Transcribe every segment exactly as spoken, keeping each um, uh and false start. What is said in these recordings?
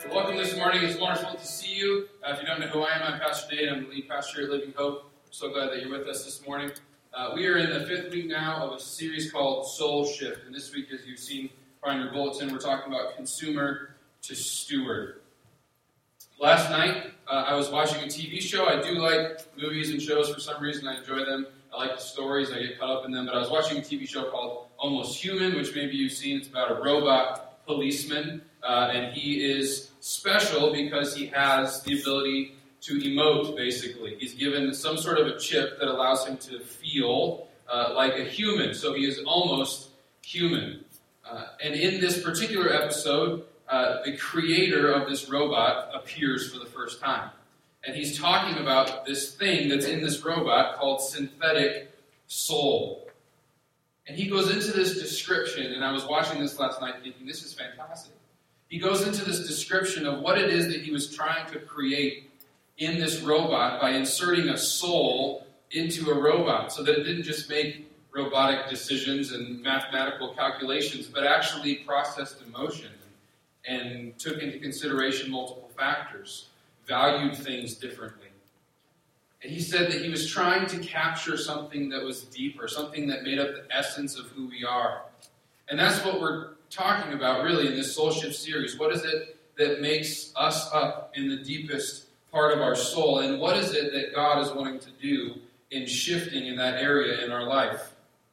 So welcome this morning. It's wonderful to see you. Uh, if you don't know who I am, I'm Pastor Dave. I'm the lead pastor at Living Hope. We're so glad that you're with us this morning. Uh, we are in the fifth week now of a series called Soul Shift. And this week, as you've seen on your bulletin, we're talking about consumer to steward. Last night, uh, I was watching a T V show. I do like movies and shows for some reason. I enjoy them. I like the stories. I get caught up in them. But I was watching a T V show called Almost Human, which maybe you've seen. It's about a robot policeman. Uh, and he is special because he has the ability to emote, basically. He's given some sort of a chip that allows him to feel uh, like a human. So he is almost human. Uh, and in this particular episode, uh, the creator of this robot appears for the first time. And he's talking about this thing that's in this robot called synthetic soul. And he goes into this description, and I was watching this last night thinking, this is fantastic. He goes into this description of what it is that he was trying to create in this robot by inserting a soul into a robot so that it didn't just make robotic decisions and mathematical calculations, but actually processed emotion and took into consideration multiple factors, valued things differently. And he said that he was trying to capture something that was deeper, something that made up the essence of who we are. And that's what we're talking about really in this Soul Shift series. What is it that makes us up in the deepest part of our soul? And what is it that God is wanting to do in shifting in that area in our life?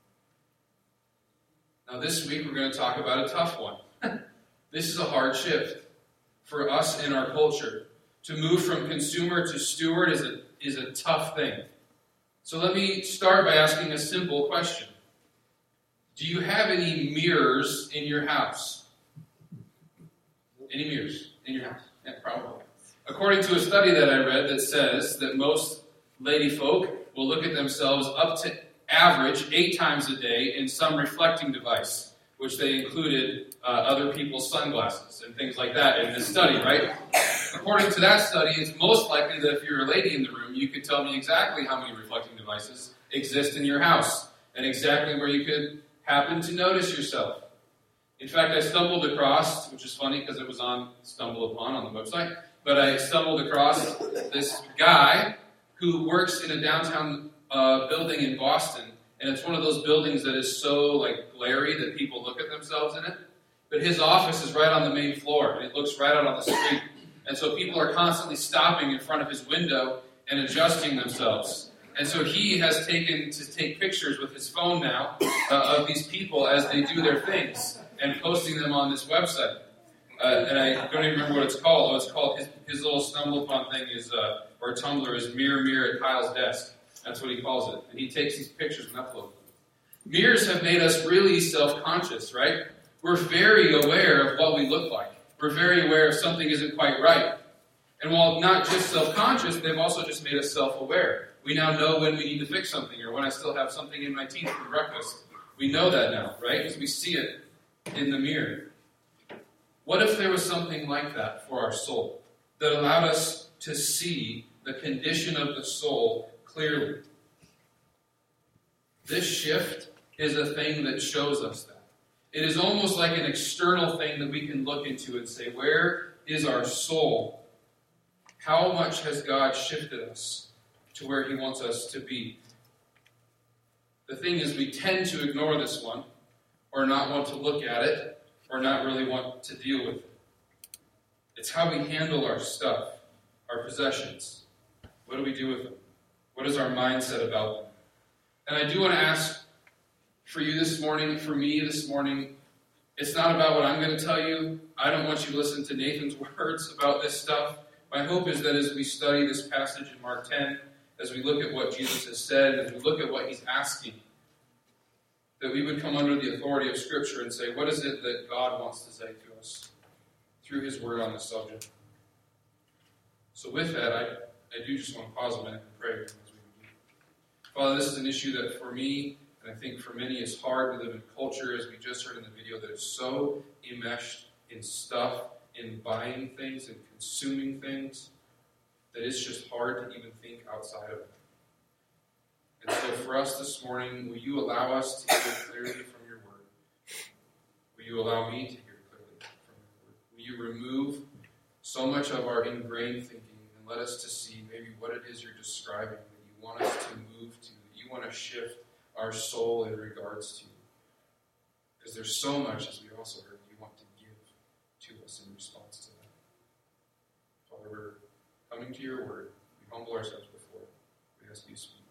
Now this week we're going to talk about a tough one. This is a hard shift for us in our culture. To move from consumer to steward is a, is a tough thing. So let me start by asking a simple question. Do you have any mirrors in your house? Any mirrors in your house? Yeah, probably. According to a study that I read that says that most lady folk will look at themselves up to average eight times a day in some reflecting device, which they included uh, other people's sunglasses and things like that in this study, right? According to that study, it's most likely that if you're a lady in the room, you could tell me exactly how many reflecting devices exist in your house and exactly where you could happen to notice yourself. In fact, I stumbled across, which is funny because it was on Stumble Upon on the website, but I stumbled across this guy who works in a downtown uh, building in Boston, and it's one of those buildings that is so like glary that people look at themselves in it. But his office is right on the main floor, and it looks right out on the street. And so people are constantly stopping in front of his window and adjusting themselves. And so he has taken to take pictures with his phone now uh, of these people as they do their things and posting them on this website. Uh, and I don't even remember what it's called. Oh, it's called, his, his little Stumble Upon thing is, uh, or Tumblr is Mirror Mirror at Kyle's Desk. That's what he calls it. And he takes these pictures and uploads them. Mirrors have made us really self-conscious, right? We're very aware of what we look like. We're very aware if something isn't quite right. And while not just self-conscious, they've also just made us self-aware. We now know when we need to fix something or when I still have something in my teeth for breakfast. We know that now, right? Because we see it in the mirror. What if there was something like that for our soul that allowed us to see the condition of the soul clearly? This shift is a thing that shows us that. It is almost like an external thing that we can look into and say, where is our soul? How much has God shifted us to where He wants us to be? The thing is, we tend to ignore this one, or not want to look at it, or not really want to deal with it. It's how we handle our stuff, our possessions. What do we do with them? What is our mindset about them? And I do want to ask for you this morning, for me this morning, it's not about what I'm going to tell you. I don't want you to listen to Nathan's words about this stuff. My hope is that as we study this passage in Mark ten, as we look at what Jesus has said, as we look at what He's asking, that we would come under the authority of Scripture and say, what is it that God wants to say to us through His Word on this subject? So with that, I, I do just want to pause a minute and pray as we begin. Father, this is an issue that for me, and I think for many is hard. We live in a culture, as we just heard in the video, that is so enmeshed in stuff, in buying things and consuming things, that it's just hard to even think outside of it. And so for us this morning, will you allow us to hear clearly from your word? Will you allow me to hear clearly from your word? Will you remove so much of our ingrained thinking and let us to see maybe what it is you're describing that you want us to move to, that you want to shift our soul in regards to. Because there's so much, as we also heard, you want to give to us in response to that. Father, we're coming to your word. We humble ourselves before it. We ask you to speak.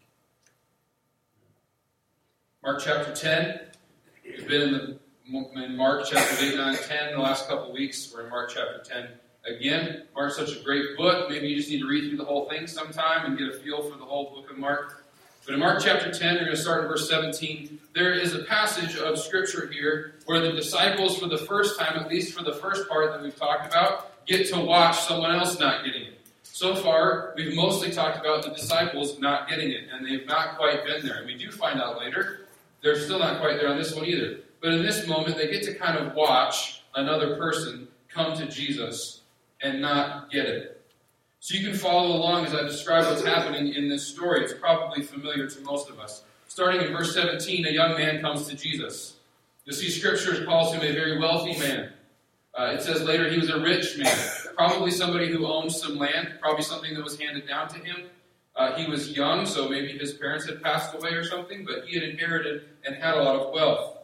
Mark chapter ten. We've been in, the, in Mark chapters eight, nine, ten the last couple of weeks. We're in Mark chapter ten again. Mark's such a great book. Maybe you just need to read through the whole thing sometime and get a feel for the whole book of Mark. But in Mark chapter ten, we're going to start in verse seventeen. There is a passage of Scripture here where the disciples, for the first time, at least for the first part that we've talked about, get to watch someone else not getting it. So far, we've mostly talked about the disciples not getting it, and they've not quite been there. And we do find out later, they're still not quite there on this one either. But in this moment, they get to kind of watch another person come to Jesus and not get it. So you can follow along as I describe what's happening in this story. It's probably familiar to most of us. Starting in verse seventeen, a young man comes to Jesus. You'll see Scripture calls him a very wealthy man. Uh, it says later he was a rich man, probably somebody who owned some land, probably something that was handed down to him. Uh, he was young, so maybe his parents had passed away or something, but he had inherited and had a lot of wealth.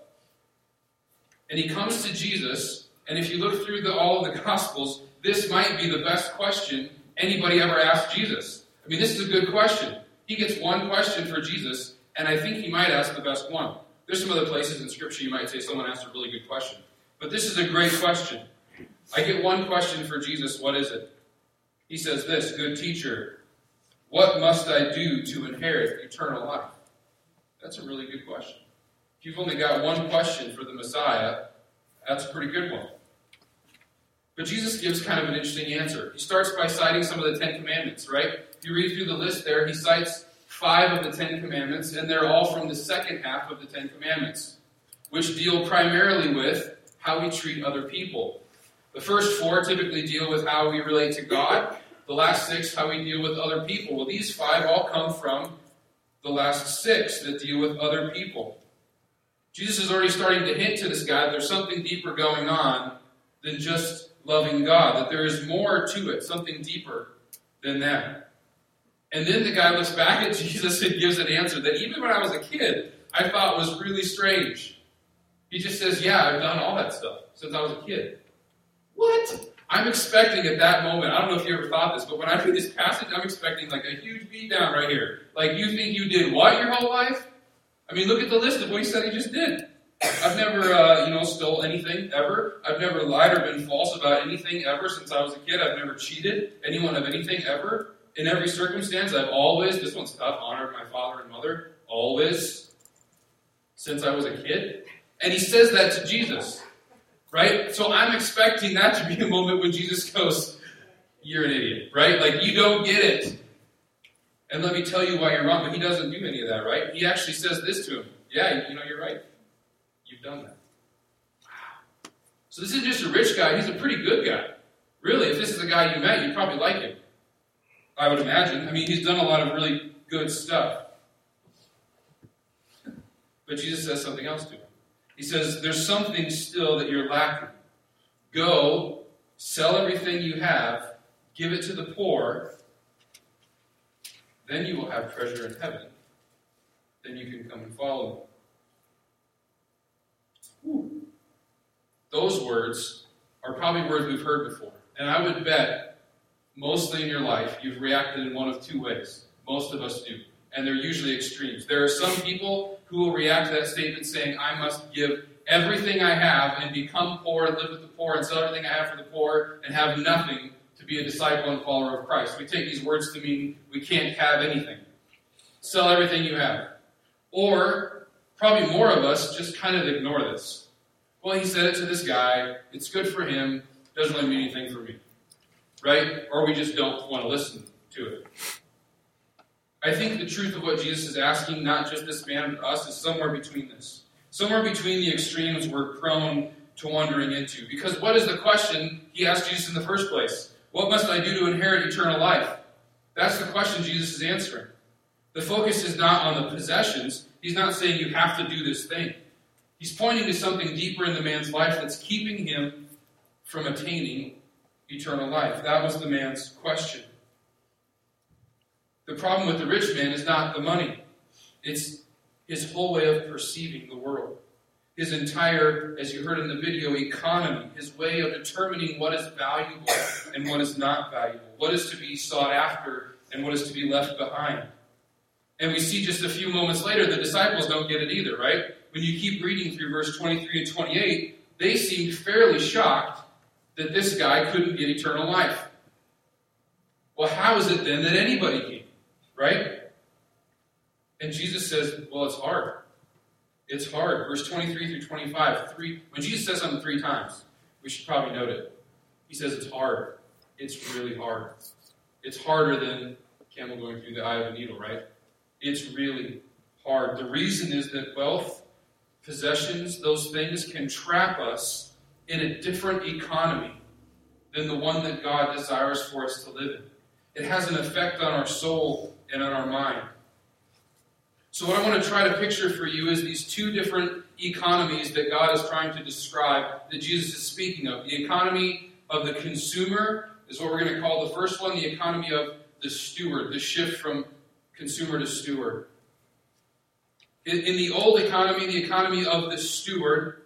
And he comes to Jesus, and if you look through the, all of the Gospels, this might be the best question anybody ever asked Jesus. I mean, this is a good question. He gets one question for Jesus, and I think he might ask the best one. There's some other places in Scripture you might say someone asked a really good question. But this is a great question. I get one question for Jesus. What is it? He says this, "Good teacher, what must I do to inherit eternal life?" That's a really good question. If you've only got one question for the Messiah, that's a pretty good one. But Jesus gives kind of an interesting answer. He starts by citing some of the Ten Commandments, right? If you read through the list there, he cites five of the Ten Commandments, and they're all from the second half of the Ten Commandments, which deal primarily with how we treat other people. The first four typically deal with how we relate to God. The last six, how we deal with other people. Well, these five all come from the last six that deal with other people. Jesus is already starting to hint to this guy that there's something deeper going on than just loving God, that there is more to it, something deeper than that. And then the guy looks back at Jesus and gives an answer that even when I was a kid, I thought was really strange. He just says, yeah, I've done all that stuff since I was a kid. What? I'm expecting at that moment, I don't know if you ever thought this, but when I read this passage, I'm expecting like a huge beat down right here. Like, you think you did what your whole life? I mean, look at the list of what he said he just did. I've never, uh, you know, stole anything ever. I've never lied or been false about anything ever since I was a kid. I've never cheated anyone of anything ever. In every circumstance, I've always, this one's tough, honored my father and mother, always, since I was a kid. And he says that to Jesus, right? So I'm expecting that to be a moment when Jesus goes, you're an idiot, right? Like, you don't get it. And let me tell you why you're wrong. But he doesn't do any of that, right? He actually says this to him. Yeah, you know, you're right. You've done that. Wow. So this isn't just a rich guy. He's a pretty good guy. Really, if this is a guy you met, you'd probably like him. I would imagine. I mean, he's done a lot of really good stuff. But Jesus says something else to him. He says, there's something still that you're lacking. Go, sell everything you have, give it to the poor, then you will have treasure in heaven. Then you can come and follow me. Whew. Those words are probably words we've heard before. And I would bet, mostly in your life, you've reacted in one of two ways. Most of us do. And they're usually extremes. There are some people who will react to that statement saying, I must give everything I have and become poor and live with the poor and sell everything I have for the poor and have nothing to be a disciple and follower of Christ. We take these words to mean we can't have anything. Sell everything you have. Or, probably more of us just kind of ignore this. Well, he said it to this guy. It's good for him. Doesn't really mean anything for me. Right? Or we just don't want to listen to it. I think the truth of what Jesus is asking, not just this man, but us, is somewhere between this. Somewhere between the extremes we're prone to wandering into. Because what is the question he asked Jesus in the first place? What must I do to inherit eternal life? That's the question Jesus is answering. The focus is not on the possessions. He's not saying you have to do this thing. He's pointing to something deeper in the man's life that's keeping him from attaining eternal life? That was the man's question. The problem with the rich man is not the money. It's his whole way of perceiving the world. His entire, as you heard in the video, economy, his way of determining what is valuable and what is not valuable, what is to be sought after and what is to be left behind. And we see just a few moments later, the disciples don't get it either, right? When you keep reading through verse twenty-three and twenty-eight, they seemed fairly shocked that this guy couldn't get eternal life. Well, how is it then that anybody can, right? And Jesus says, well, it's hard. It's hard. Verse twenty-three through twenty-five. Three, when Jesus says something three times, we should probably note it. He says it's hard. It's really hard. It's harder than a camel going through the eye of a needle, right? It's really hard. The reason is that wealth, possessions, those things can trap us in a different economy than the one that God desires for us to live in. It has an effect on our soul and on our mind. So what I want to try to picture for you is these two different economies that God is trying to describe, that Jesus is speaking of. The economy of the consumer is what we're going to call the first one, the economy of the steward, the shift from consumer to steward. In, in the old economy, the economy of the steward,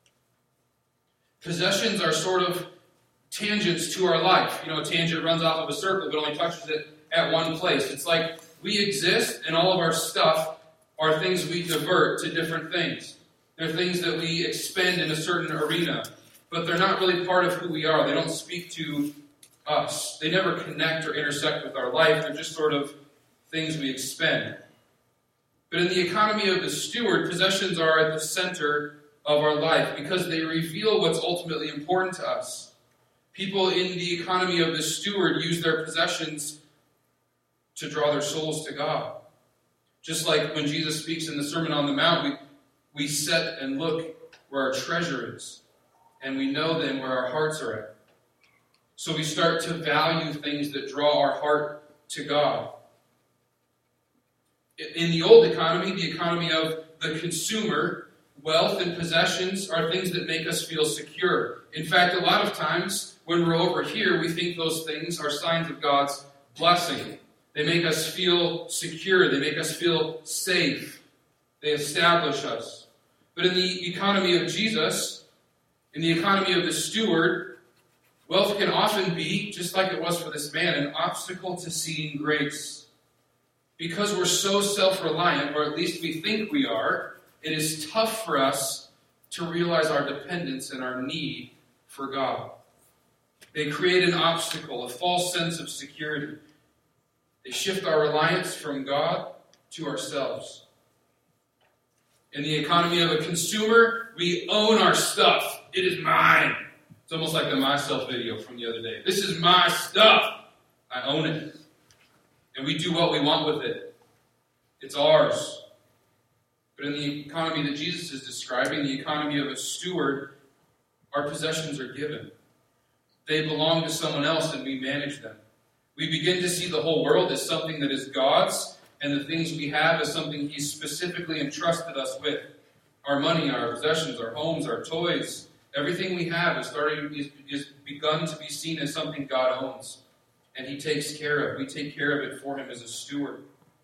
possessions are sort of tangents to our life. You know, a tangent runs off of a circle, but only touches it at one place. It's like we exist, and all of our stuff are things we divert to different things. They're things that we expend in a certain arena, but they're not really part of who we are. They don't speak to us. They never connect or intersect with our life. They're just sort of things we expend. But in the economy of the steward, possessions are at the center of our life because they reveal what's ultimately important to us. People in the economy of the steward use their possessions to draw their souls to God. Just like when Jesus speaks in the Sermon on the Mount, we, we set and look where our treasure is. And we know then where our hearts are at. So we start to value things that draw our heart to God. In the old economy, the economy of the consumer, wealth and possessions are things that make us feel secure. In fact, a lot of times when we're over here, we think those things are signs of God's blessing. They make us feel secure. They make us feel safe. They establish us. But in the economy of Jesus, in the economy of the steward, wealth can often be, just like it was for this man, an obstacle to seeing grace. Because we're so self-reliant, or at least we think we are, it is tough for us to realize our dependence and our need for God. They create an obstacle, a false sense of security. They shift our reliance from God to ourselves. In the economy of a consumer, we own our stuff. It is mine. It's almost like the myself video from the other day. This is my stuff. I own it. And we do what we want with it. It's ours. But in the economy that Jesus is describing, the economy of a steward, our possessions are given. They belong to someone else and we manage them. We begin to see the whole world as something that is God's, and the things we have as something He's specifically entrusted us with. Our money, our possessions, our homes, our toys, everything we have is starting is, is begun to be seen as something God owns. And He takes care of. We take care of it for Him as a steward.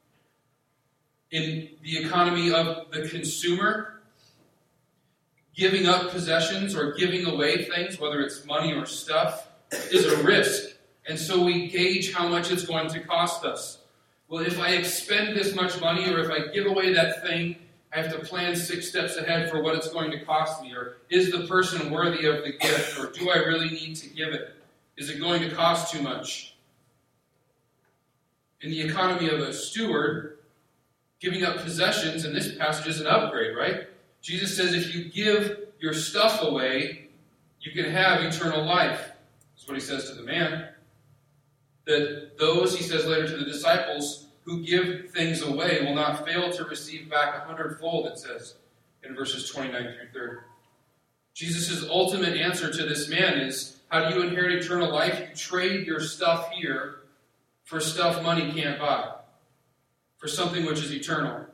In the economy of the consumer, giving up possessions or giving away things, whether it's money or stuff, is a risk. And so we gauge how much it's going to cost us. Well, if I expend this much money or if I give away that thing, I have to plan six steps ahead for what it's going to cost me. Or is the person worthy of the gift? Or do I really need to give it? Is it going to cost too much? In the economy of a steward, giving up possessions in this passage is an upgrade, right? Jesus says if you give your stuff away, you can have eternal life. That's what He says to the man. That those, He says later to the disciples, who give things away will not fail to receive back a hundredfold, it says in verses twenty-nine through thirty. Jesus' ultimate answer to this man is, how do you inherit eternal life? You trade your stuff here for stuff money can't buy, for something which is eternal.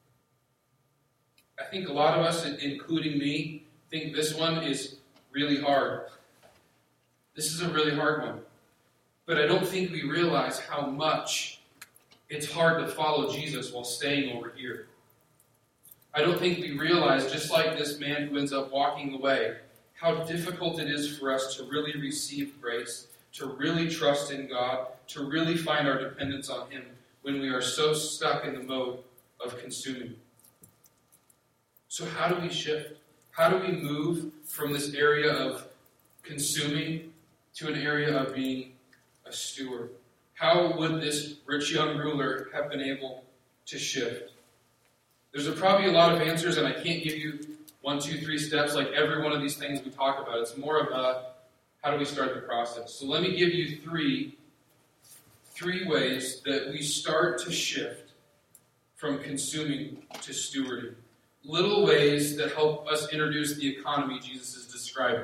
I think a lot of us, including me, think this one is really hard. This is a really hard one. But I don't think we realize how much it's hard to follow Jesus while staying over here. I don't think we realize, just like this man who ends up walking away, how difficult it is for us to really receive grace, to really trust in God, to really find our dependence on Him when we are so stuck in the mode of consuming. So how do we shift? How do we move from this area of consuming to an area of being a steward? How would this rich young ruler have been able to shift? There's a, probably a lot of answers, and I can't give you one, two, three steps like every one of these things we talk about. It's more of a, how do we start the process? So let me give you three, three ways that we start to shift from consuming to stewarding. Little ways that help us introduce the economy Jesus is describing.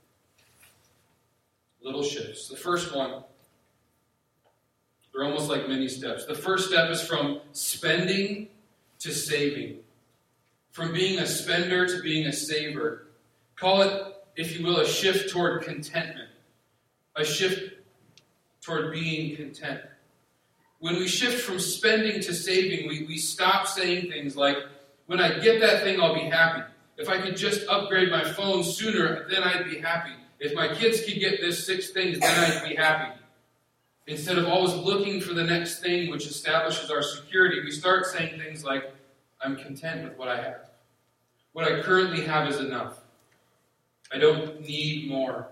Little shifts. The first one, they're almost like mini steps. The first step is from spending to saving. From being a spender to being a saver. Call it, if you will, a shift toward contentment. A shift toward being content. When we shift from spending to saving, we, we stop saying things like, when I get that thing, I'll be happy. If I could just upgrade my phone sooner, then I'd be happy. If my kids could get this six things, then I'd be happy. Instead of always looking for the next thing which establishes our security, we start saying things like, I'm content with what I have. What I currently have is enough. I don't need more.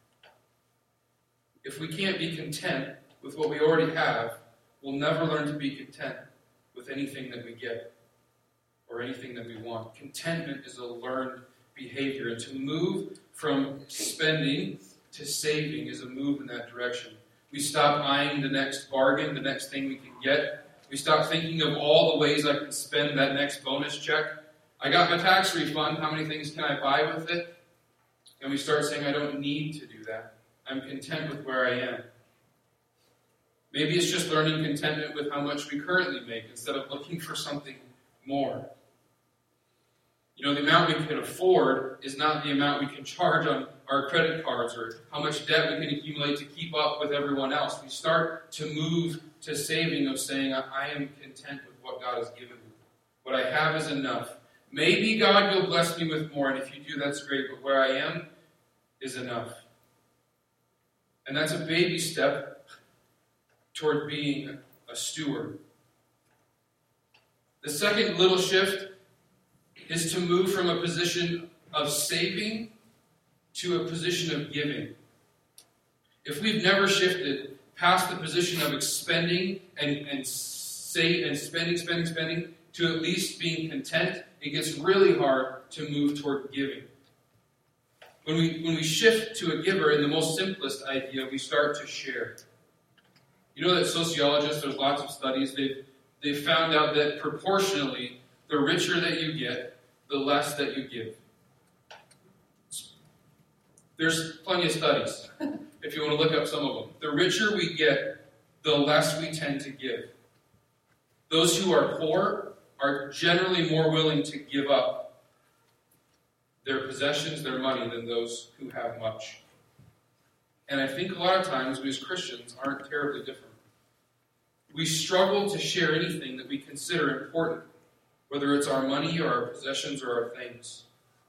If we can't be content with what we already have, we'll never learn to be content with anything that we get or anything that we want. Contentment is a learned behavior, and to move from spending to saving is a move in that direction. We stop eyeing the next bargain, the next thing we can get. We stop thinking of all the ways I can spend that next bonus check. I got my tax refund. How many things can I buy with it? And we start saying, I don't need to do that. I'm content with where I am. Maybe it's just learning contentment with how much we currently make instead of looking for something more. You know, the amount we can afford is not the amount we can charge on our credit cards or how much debt we can accumulate to keep up with everyone else. We start to move to saving of saying, I am content with what God has given me. What I have is enough. Maybe God will bless me with more, and if you do, that's great, but where I am is enough. And that's a baby step toward being a steward. The second little shift is to move from a position of saving to a position of giving. If we've never shifted past the position of expending and, and, save, and spending, spending, spending, to at least being content, it gets really hard to move toward giving. When we, when we shift to a giver, in the most simplest idea, we start to share. You know that sociologists, there's lots of studies, they've, they've found out that proportionally, the richer that you get, the less that you give. There's plenty of studies, if you want to look up some of them. The richer we get, the less we tend to give. Those who are poor are generally more willing to give up their possessions, their money, than those who have much. And I think a lot of times we as Christians aren't terribly different. We struggle to share anything that we consider important, whether it's our money or our possessions or our things.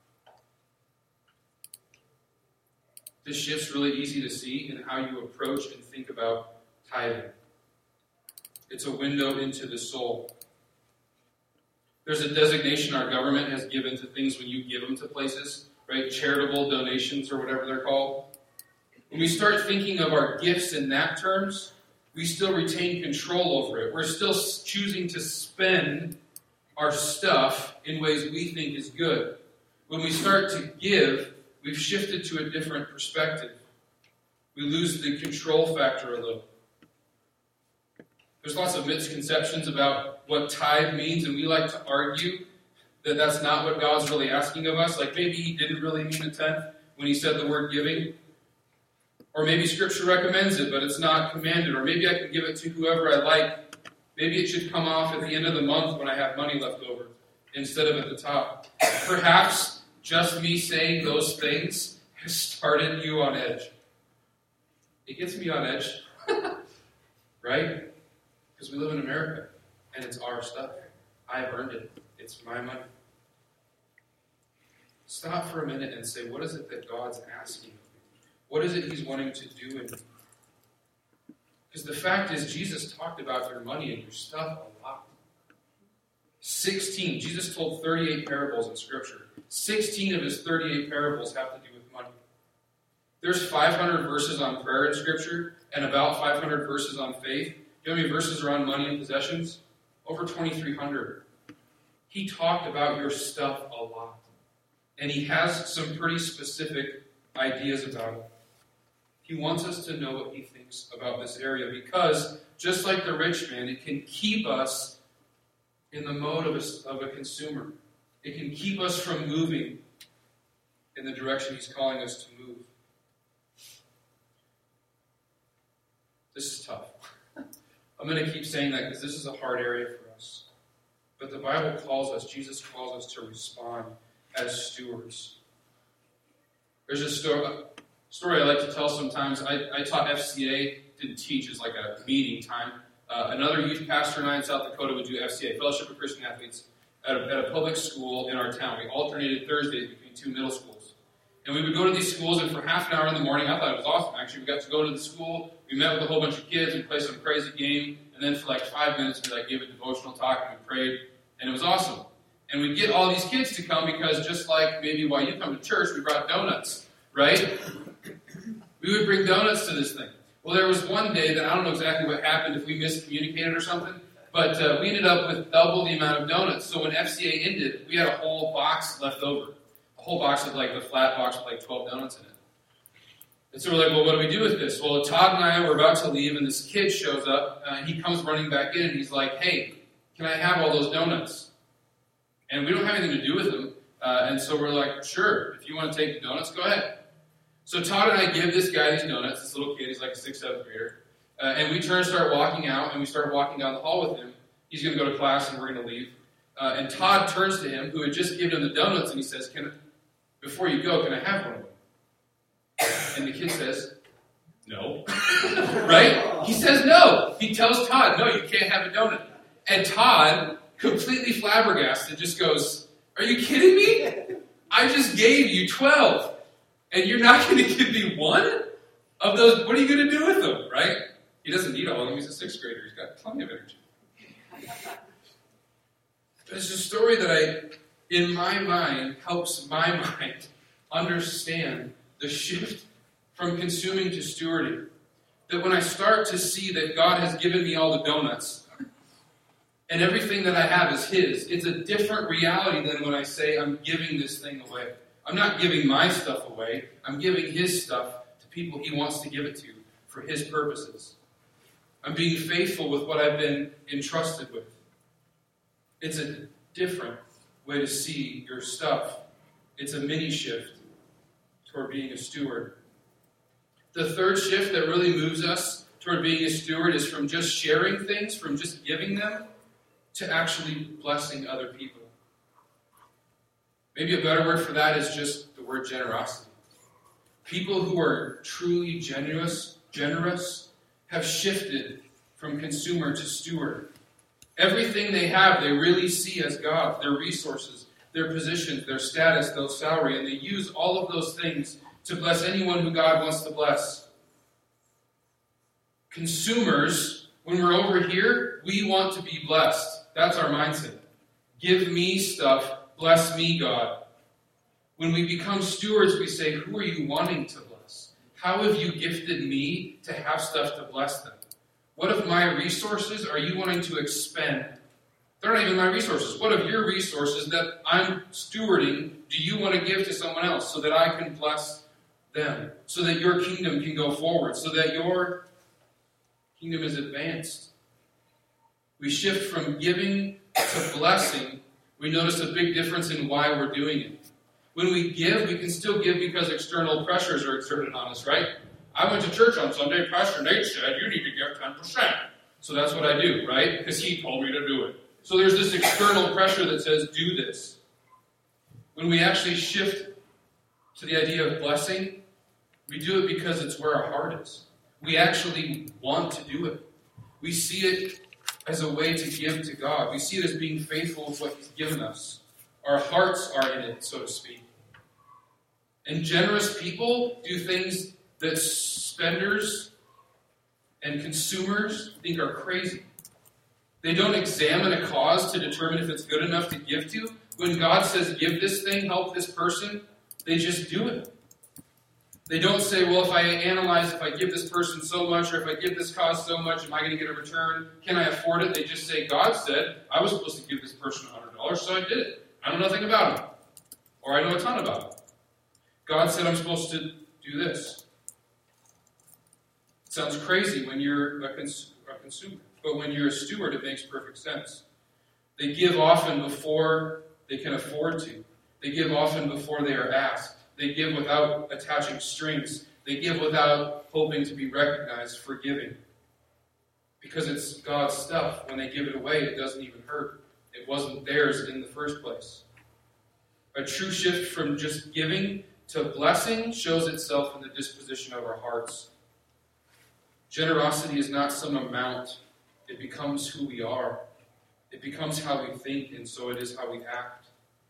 This shift's really easy to see in how you approach and think about tithing. It's a window into the soul. There's a designation our government has given to things when you give them to places, right? Charitable donations or whatever they're called. When we start thinking of our gifts in that terms, we still retain control over it. We're still choosing to spend our stuff in ways we think is good. When we start to give, we've shifted to a different perspective. We lose the control factor a little. There's lots of misconceptions about what tithe means, and we like to argue that that's not what God's really asking of us. Like maybe He didn't really mean a tenth when He said the word giving. Or maybe Scripture recommends it, but it's not commanded. Or maybe I can give it to whoever I like. Maybe it should come off at the end of the month when I have money left over instead of at the top. Perhaps just me saying those things has started you on edge. it gets me on edge, right? Because we live in America, and it's our stuff. I've earned it. It's my money. Stop for a minute and say, what is it that God's asking of me? What is it He's wanting to do in me? Because the fact is, Jesus talked about your money and your stuff a lot. sixteen. Jesus told thirty-eight parables in Scripture. sixteen of His thirty-eight parables have to do with money. There's five hundred verses on prayer in Scripture and about five hundred verses on faith. Do you know how many verses are on money and possessions? Over twenty-three hundred. He talked about your stuff a lot. And He has some pretty specific ideas about it. He wants us to know what He thinks about this area because, just like the rich man, it can keep us in the mode of a, of a consumer. It can keep us from moving in the direction He's calling us to move. This is tough. I'm going to keep saying that because this is a hard area for us. But the Bible calls us, Jesus calls us to respond as stewards. There's a story, story I like to tell sometimes. I, I taught F C A, didn't teach, it's like a meeting time. Uh, another youth pastor and I in South Dakota would do F C A, Fellowship of Christian Athletes, at a, at a public school in our town. We alternated Thursdays between two middle schools. And we would go to these schools, and for half an hour in the morning, I thought it was awesome. Actually, we got to go to the school, we met with a whole bunch of kids, we played some crazy game, and then for like five minutes, we like gave a devotional talk, and we prayed, and it was awesome. And we'd get all these kids to come because just like maybe while you come to church, we brought donuts, right? We would bring donuts to this thing. Well, there was one day that I don't know exactly what happened, if we miscommunicated or something, but uh, we ended up with double the amount of donuts. So when F C A ended, we had a whole box left over. A whole box of like the flat box with like twelve donuts in it. And so we're like, well, what do we do with this? Well, Todd and I were about to leave, and this kid shows up. Uh, he comes running back in, and he's like, hey, can I have all those donuts? And we don't have anything to do with them. Uh, and so we're like, sure, if you want to take the donuts, go ahead. So Todd and I give this guy these donuts, this little kid, he's like a sixth, seventh grader. Uh, and we turn and start walking out, and we start walking down the hall with him. He's going to go to class, and we're going to leave. Uh, and Todd turns to him, who had just given him the donuts, and he says, "Can before you go, can I have one of them?" And the kid says, no. Right? He says no. He tells Todd, no, you can't have a donut. And Todd, completely flabbergasted, just goes, are you kidding me? I just gave you twelve. And you're not going to give me one of those? What are you going to do with them, right? He doesn't need all of them. He's a sixth grader. He's got plenty of energy. But it's a story that I, in my mind, helps my mind understand the shift from consuming to stewarding. That when I start to see that God has given me all the donuts, and everything that I have is His, it's a different reality than when I say I'm giving this thing away. I'm not giving my stuff away. I'm giving His stuff to people He wants to give it to for His purposes. I'm being faithful with what I've been entrusted with. It's a different way to see your stuff. It's a mini shift toward being a steward. The third shift that really moves us toward being a steward is from just sharing things, from just giving them, to actually blessing other people. Maybe a better word for that is just the word generosity. People who are truly generous, generous have shifted from consumer to steward. Everything they have, they really see as God, their resources, their positions, their status, their salary, and they use all of those things to bless anyone who God wants to bless. Consumers, when we're over here, we want to be blessed. That's our mindset. Give me stuff. Bless me, God. When we become stewards, we say, who are you wanting to bless? How have you gifted me to have stuff to bless them? What of my resources are you wanting to expend? They're not even my resources. What of your resources that I'm stewarding do you want to give to someone else so that I can bless them? So that your kingdom can go forward. So that your kingdom is advanced. We shift from giving to blessing. We notice a big difference in why we're doing it. When we give, we can still give because external pressures are exerted on us, right? I went to church on Sunday. Pastor Nate said, you need to give ten percent. So that's what I do, right? Because he told me to do it. So there's this external pressure that says, do this. When we actually shift to the idea of blessing, we do it because it's where our heart is. We actually want to do it. We see it as a way to give to God. We see it as being faithful with what He's given us. Our hearts are in it, so to speak. And generous people do things that spenders and consumers think are crazy. They don't examine a cause to determine if it's good enough to give to. When God says, give this thing, help this person, they just do it. They don't say, well, if I analyze, if I give this person so much, or if I give this cause so much, am I going to get a return? Can I afford it? They just say, God said, I was supposed to give this person one hundred dollars, so I did it. I know nothing about him. Or I know a ton about him. God said I'm supposed to do this. It sounds crazy when you're a, cons- a consumer. But when you're a steward, it makes perfect sense. They give often before they can afford to. They give often before they are asked. They give without attaching strings. They give without hoping to be recognized for giving. Because it's God's stuff. When they give it away, it doesn't even hurt. It wasn't theirs in the first place. A true shift from just giving to blessing shows itself in the disposition of our hearts. Generosity is not some amount. It becomes who we are. It becomes how we think, and so it is how we act.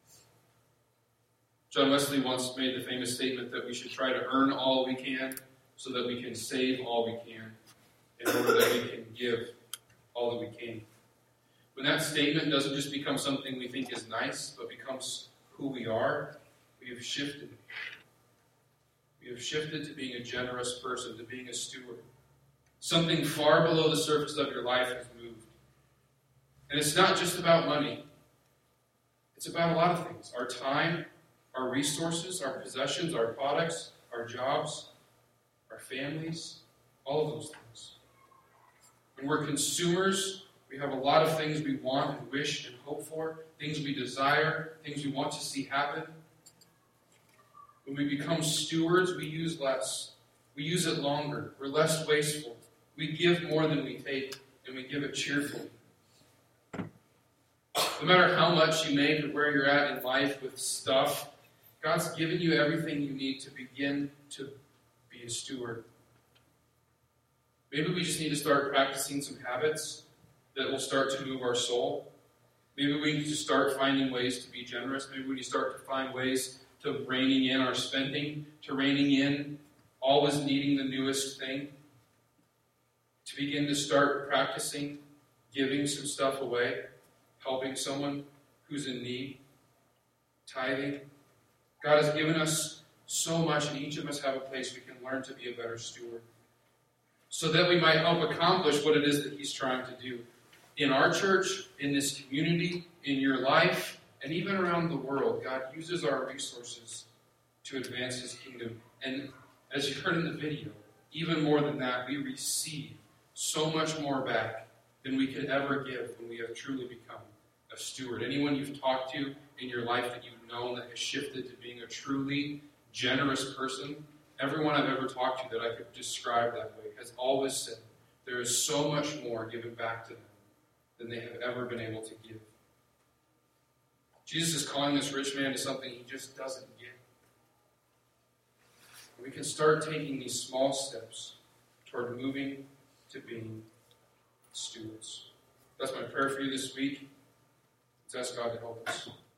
John Wesley once made the famous statement that we should try to earn all we can so that we can save all we can in order that we can give all that we can. When that statement doesn't just become something we think is nice, but becomes who we are, we have shifted. We have shifted to being a generous person, to being a steward. Something far below the surface of your life has moved. And it's not just about money. It's about a lot of things. Our time, our resources, our possessions, our products, our jobs, our families, all of those things. When we're consumers, we have a lot of things we want and wish and hope for, things we desire, things we want to see happen. When we become stewards, we use less. We use it longer. We're less wasteful. We give more than we take, and we give it cheerfully. No matter how much you make or where you're at in life with stuff, God's given you everything you need to begin to be a steward. Maybe we just need to start practicing some habits that will start to move our soul. Maybe we need to start finding ways to be generous. Maybe we need to start to find ways to reining in our spending, to reining in always needing the newest thing, to begin to start practicing giving some stuff away, helping someone who's in need, tithing. God has given us so much, and each of us have a place we can learn to be a better steward, so that we might help accomplish what it is that He's trying to do in our church, in this community, in your life, and even around the world. God uses our resources to advance His kingdom. And as you heard in the video, even more than that, we receive so much more back than we could ever give when we have truly become a steward. Anyone you've talked to in your life that you've known that has shifted to being a truly generous person, everyone I've ever talked to that I could describe that way has always said there is so much more given back to them than they have ever been able to give. Jesus is calling this rich man to something he just doesn't get. We can start taking these small steps toward moving to being stewards. That's my prayer for you this week. Let's ask God to help us.